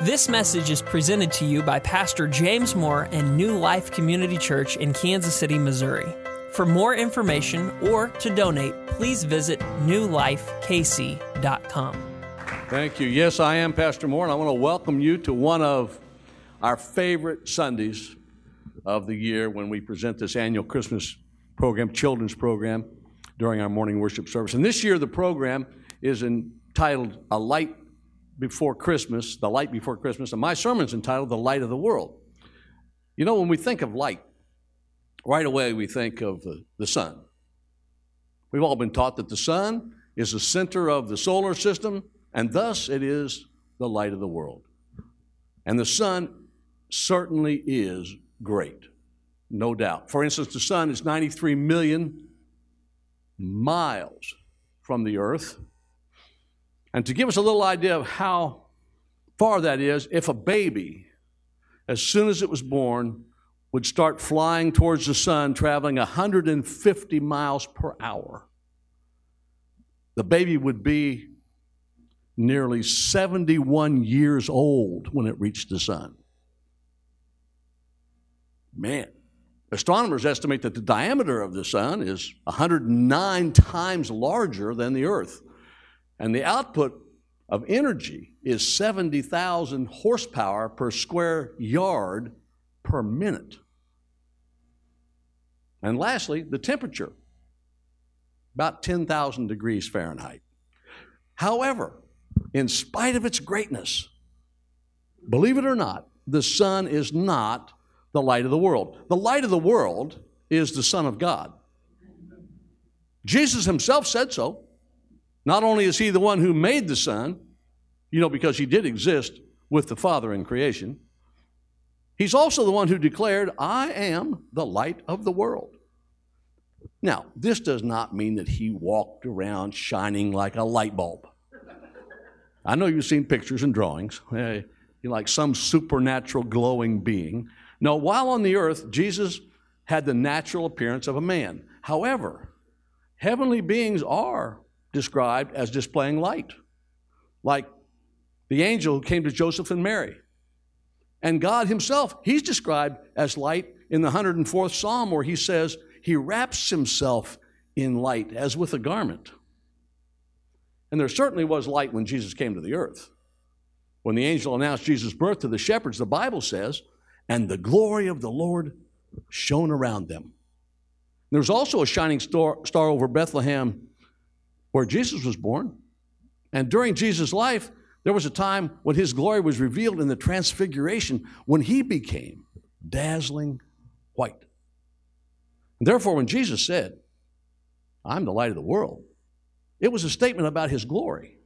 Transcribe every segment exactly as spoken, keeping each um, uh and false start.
This message is presented to you by Pastor James Moore and New Life Community Church in Kansas City, Missouri. For more information or to donate, please visit new life k c dot com. Thank you. Yes, I am Pastor Moore, and I want to welcome you to one of our favorite Sundays of the year when we present this annual Christmas program, children's program, during our morning worship service. And this year the program is entitled A Light Before Christmas, The Light Before Christmas, and my sermon's entitled The Light of the World. You know, when we think of light, right away we think of the, the sun. We've all been taught that the sun is the center of the solar system, and thus it is the light of the world. And the sun certainly is great, no doubt. For instance, the sun is ninety-three million miles from the earth. And to give us a little idea of how far that is, if a baby, as soon as it was born, would start flying towards the sun, traveling one hundred fifty miles per hour, the baby would be nearly seventy-one years old when it reached the sun. Man, astronomers estimate that the diameter of the sun is one hundred nine times larger than the earth. And the output of energy is seventy thousand horsepower per square yard per minute. And lastly, the temperature, about ten thousand degrees Fahrenheit. However, in spite of its greatness, believe it or not, the sun is not the light of the world. The light of the world is the Son of God. Jesus himself said so. Not only is he the one who made the sun, you know, because he did exist with the Father in creation, he's also the one who declared, I am the light of the world. Now, this does not mean that he walked around shining like a light bulb. I know you've seen pictures and drawings. You're like some supernatural glowing being. No, while on the earth, Jesus had the natural appearance of a man. However, heavenly beings are described as displaying light, like the angel who came to Joseph and Mary. And God himself, he's described as light in the one hundred fourth Psalm, where he says he wraps himself in light as with a garment. And there certainly was light when Jesus came to the earth. When the angel announced Jesus' birth to the shepherds, the Bible says, and the glory of the Lord shone around them. There was also a shining star, star over Bethlehem where Jesus was born. And during Jesus' life, there was a time when his glory was revealed in the transfiguration, when he became dazzling white. And therefore, when Jesus said, I'm the light of the world, it was a statement about his glory.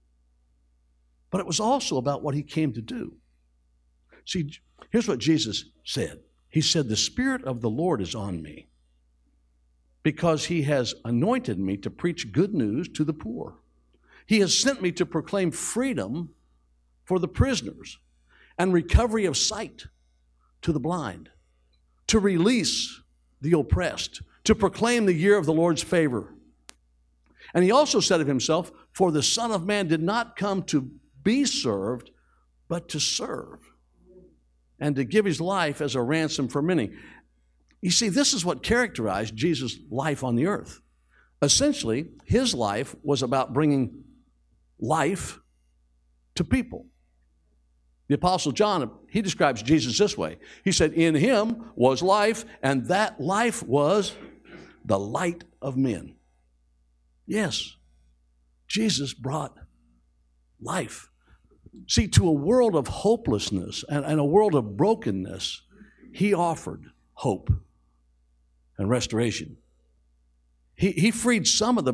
But it was also about what he came to do. See, here's what Jesus said. He said, the Spirit of the Lord is on me, because he has anointed me to preach good news to the poor. He has sent me to proclaim freedom for the prisoners and recovery of sight to the blind, to release the oppressed, to proclaim the year of the Lord's favor. And he also said of himself, for the Son of Man did not come to be served, but to serve, and to give his life as a ransom for many. You see, this is what characterized Jesus' life on the earth. Essentially, his life was about bringing life to people. The Apostle John, he describes Jesus this way. He said, in him was life, and that life was the light of men. Yes, Jesus brought life. See, to a world of hopelessness and, and a world of brokenness, he offered hope and restoration. He, he freed some of the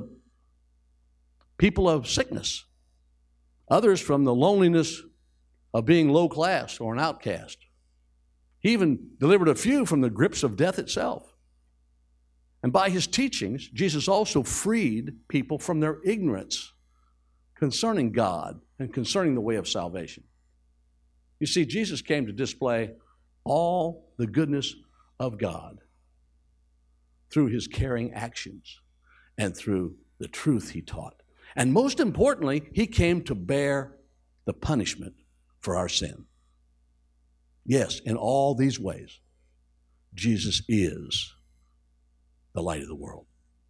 people of sickness, others from the loneliness of being low class or an outcast. He even delivered a few from the grips of death itself. And by his teachings, Jesus also freed people from their ignorance concerning God and concerning the way of salvation. You see, Jesus came to display all the goodness of God through his caring actions and through the truth he taught. And most importantly, he came to bear the punishment for our sin. Yes, in all these ways, Jesus is the light of the world.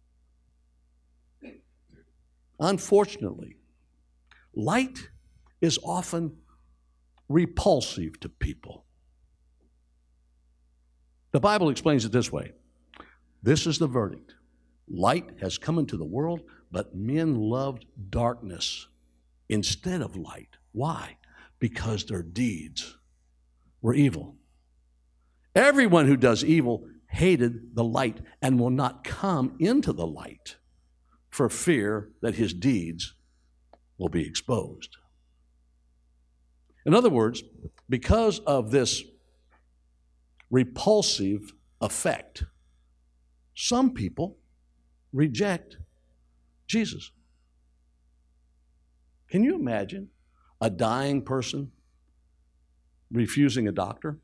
Unfortunately, light is often repulsive to people. The Bible explains it this way. This is the verdict. Light has come into the world, but men loved darkness instead of light. Why? Because their deeds were evil. Everyone who does evil hated the light and will not come into the light for fear that his deeds will be exposed. In other words, because of this repulsive effect, some people reject Jesus. Can you imagine a dying person refusing a doctor?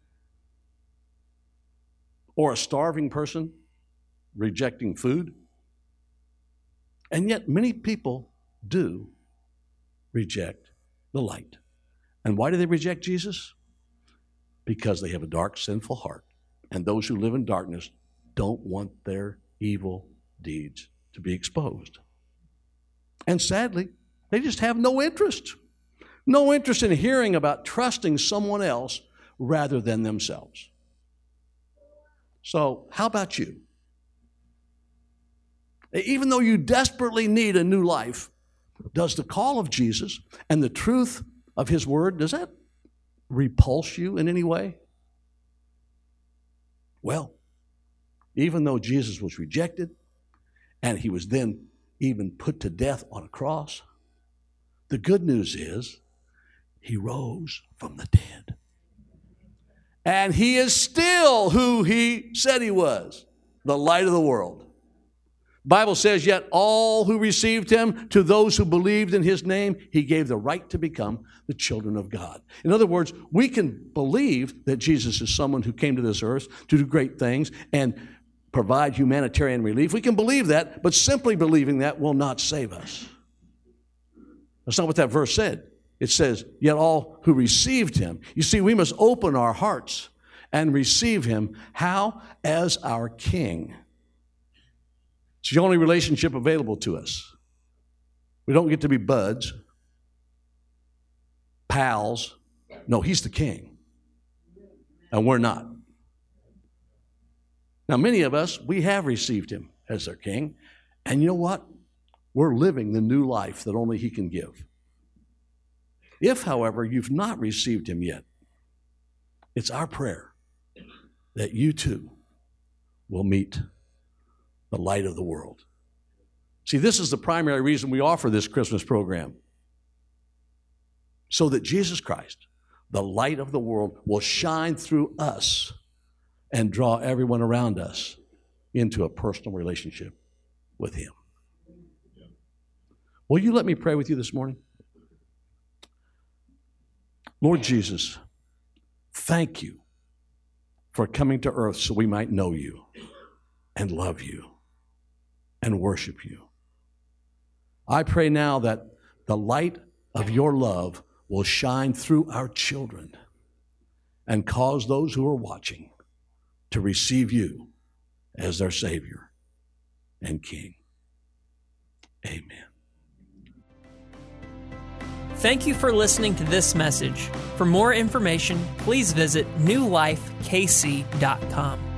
Or a starving person rejecting food? And yet many people do reject the light. And why do they reject Jesus? Because they have a dark, sinful heart. And those who live in darkness don't want their evil deeds to be exposed. And sadly, they just have no interest. No interest in hearing about trusting someone else rather than themselves. So, how about you? Even though you desperately need a new life, does the call of Jesus and the truth of his word, does that repulse you in any way? Well, even though Jesus was rejected and he was then even put to death on a cross, the good news is he rose from the dead. And he is still who he said he was, the light of the world. The Bible says, yet all who received him, to those who believed in his name, he gave the right to become the children of God. In other words, we can believe that Jesus is someone who came to this earth to do great things and provide humanitarian relief. We can believe that, but simply believing that will not save us. That's not what that verse said. It says, yet all who received him. You see, we must open our hearts and receive him. How? As our King. It's the only relationship available to us. We don't get to be buds, pals. No, he's the King. And we're not. Now, many of us, we have received him as our King. And you know what? We're living the new life that only he can give. If, however, you've not received him yet, it's our prayer that you too will meet the light of the world. See, this is the primary reason we offer this Christmas program. So that Jesus Christ, the light of the world, will shine through us and draw everyone around us into a personal relationship with him. Will you let me pray with you this morning? Lord Jesus, thank you for coming to earth so we might know you and love you and worship you. I pray now that the light of your love will shine through our children and cause those who are watching to receive you as their Savior and King. Amen. Thank you for listening to this message. For more information, please visit new life k c dot com.